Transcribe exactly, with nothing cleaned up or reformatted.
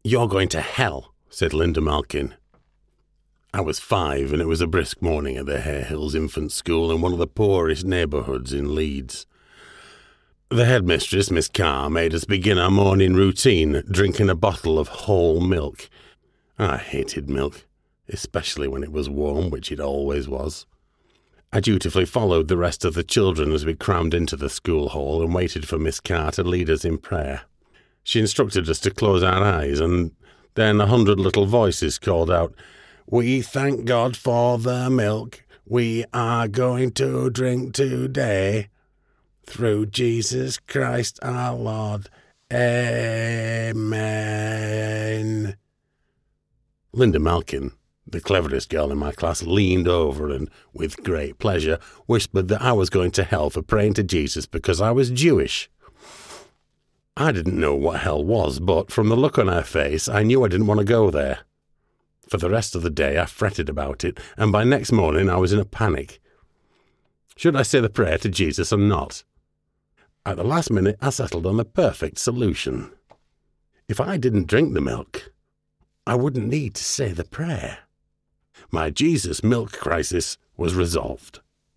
"You're going to hell," said Linda Malkin. I was five, and it was a brisk morning at the Hare Hills Infant School in one of the poorest neighbourhoods in Leeds. The headmistress, Miss Carr, made us begin our morning routine drinking a bottle of whole milk. I hated milk, especially when it was warm, which it always was. I dutifully followed the rest of the children as we crammed into the school hall and waited for Miss Carr to lead us in prayer. She instructed us to close our eyes, and then a hundred little voices called out, "We thank God for the milk we are going to drink today. Through Jesus Christ our Lord. Amen." Linda Malkin, the cleverest girl in my class, leaned over and, with great pleasure, whispered that I was going to hell for praying to Jesus because I was Jewish. I didn't know what hell was, but from the look on her face, I knew I didn't want to go there. For the rest of the day, I fretted about it, and by next morning I was in a panic. Should I say the prayer to Jesus or not? At the last minute, I settled on the perfect solution. If I didn't drink the milk, I wouldn't need to say the prayer. My Jesus milk crisis was resolved.